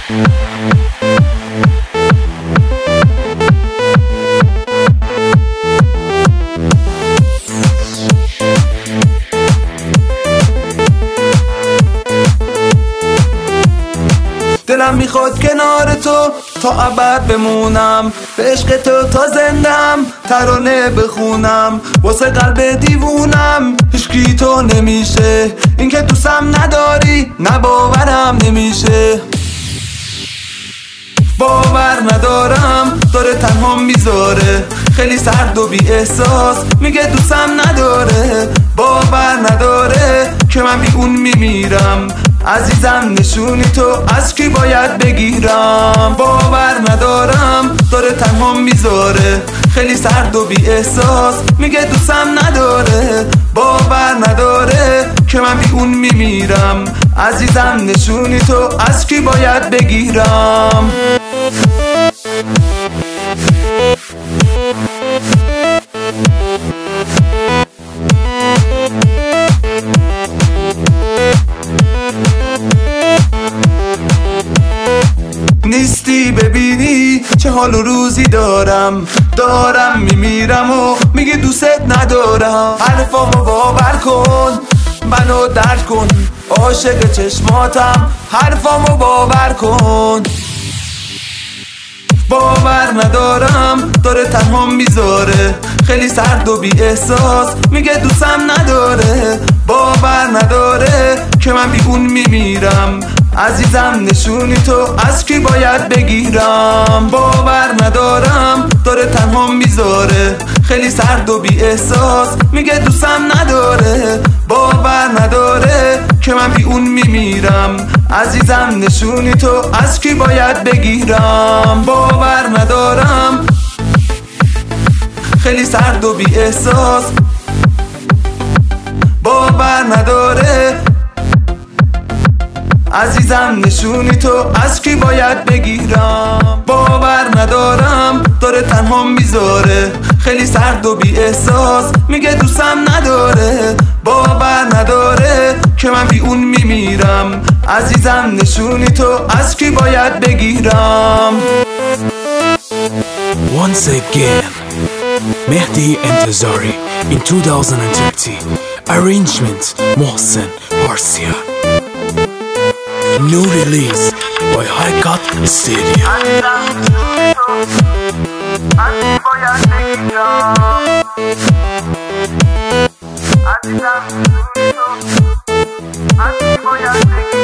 دلم میخواد کنار تو تا ابد بمونم، به عشق تو تا زندم ترانه بخونم، واسه قلب دیوونم هیچکی تو نمیشه، این که دوستم نداری نه باورم نمیشه. باور ندارم داره تنها میذاره، خیلی سرد و بی احساس میگه دوستم نداره. باور نداره که من بی اون میمیرم، عزیزم نشونی تو از کی باید بگیرم. باور ندارم داره تنها میذاره، خیلی سرد و بی احساس میگه دوستم نداره. باور نداره که من بی اون میمیرم، عزیزم نشونی تو از کی باید بگیرم. نیستی ببینی چه حال و روزی دارم میمیرم و میگی دوست ندارم. حرفامو باور کن منو درک کن، عاشق چشماتم حرفامو باور کن. باور ندارم داره تنها میذاره، خیلی سرد و بی احساس میگه دوستم نداره. باور نداره که من بی اون میمیرم، عزیزم نشونی تو از کی باید بگیرم. باور ندارم داره تنها میذاره، خیلی سرد و بی احساس میگه دوستم نداره. باور نداره که من بی اون میمیرم، عزیزم نشونی تو از کی باید بگیرم. باور ندارم خیلی سرد و بی احساس، باور نداره عزیزم نشونی تو از کی باید بگیرم. باور ندارم داره تنها میذاره، خیلی سرد و بی احساس میگه دوستم نداره. باور نداره که من بی اون میمیرم، عزیزم نشونی تو از کی باید بگیرم. Once again, Mehdi Entezari in 2013. Arrangement Mohsen Parsia. New release by High Cut Studio. عزیزم